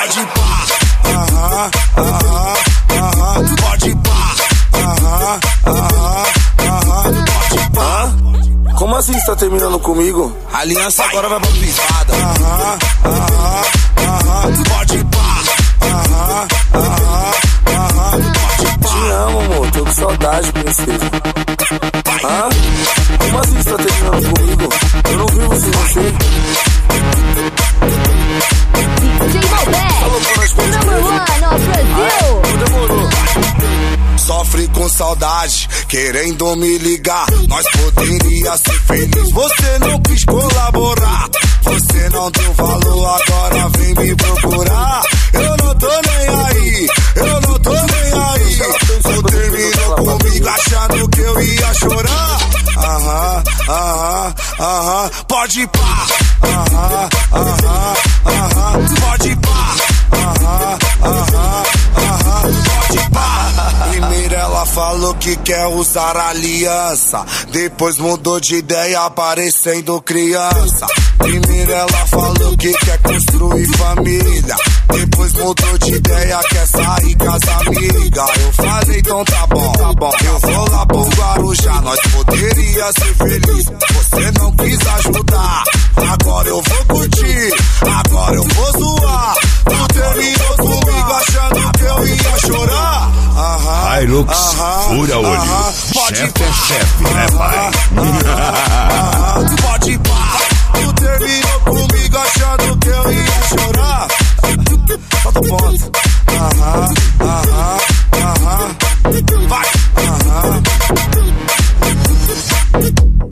pode pá, pode pá, pode pá. Como assim você tá terminando comigo? A aliança agora vai pra pisada. Pode pá, pode pá. Te amo, amor, tô com saudade, princesa. Como assim você tá terminando comigo? Eu não vivo sem você. DJ Malbec, number one of Brasil. Demorou. Sofre com saudade, querendo me ligar. Nós poderia ser feliz, você não quis colaborar. Você não deu valor, agora vem me procurar. Eu não tô nem aí, eu não tô nem aí. Você terminou comigo achando que eu ia chorar. Pode pá, pode pá, pode pá. Primeiro ela falou que quer usar aliança, depois mudou de ideia parecendo criança. Primeiro ela falou que quer construir família, depois mudou de ideia, quer sair com as amigas. Eu falei, então tá bom, eu vou lá pro Guarujá. Nós poderia ser feliz, você não quis ajudar. Agora eu vou curtir, agora eu vou zoar. Tu terminou comigo achando que eu ia chorar. Hilux, fura olho. Chefe é chefe, né, pai?